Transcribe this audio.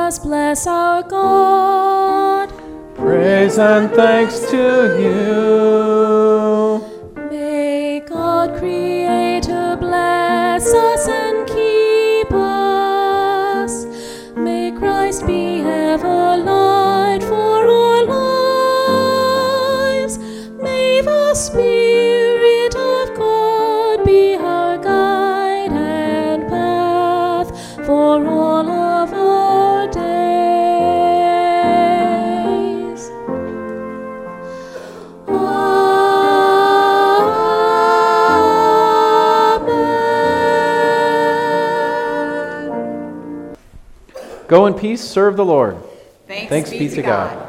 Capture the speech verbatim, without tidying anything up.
us bless our God. Praise and thanks to you. May God Creator bless us and keep us. May Christ be ever light for our lives. May the Spirit of God be our guide and path for all of our days. Amen. Go in peace, serve the Lord. Thanks, Thanks be, be to to God. God.